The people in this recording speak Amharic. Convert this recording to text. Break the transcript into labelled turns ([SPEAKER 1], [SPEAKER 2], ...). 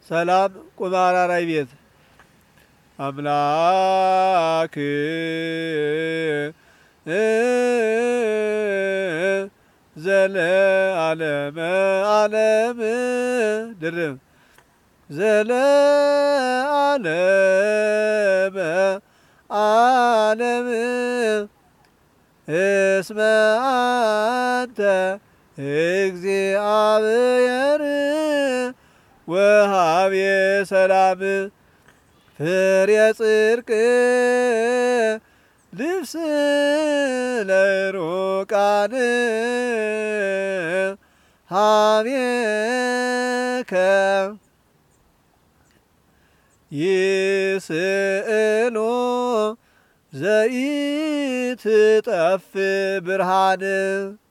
[SPEAKER 1] ሰላም ቁማራራይ ቤት አምላክ ዘለዓለመ ዓለም ድርብ ዘለዓለመ ዓለም እስመ አንተ እግዚአብሔር ወሃቤ ሰላም ፍሬ ጽድቅ ልብስ ለሩቃን ሀቤከ ይስእሎ ዘኢትጠፍ ብርሃን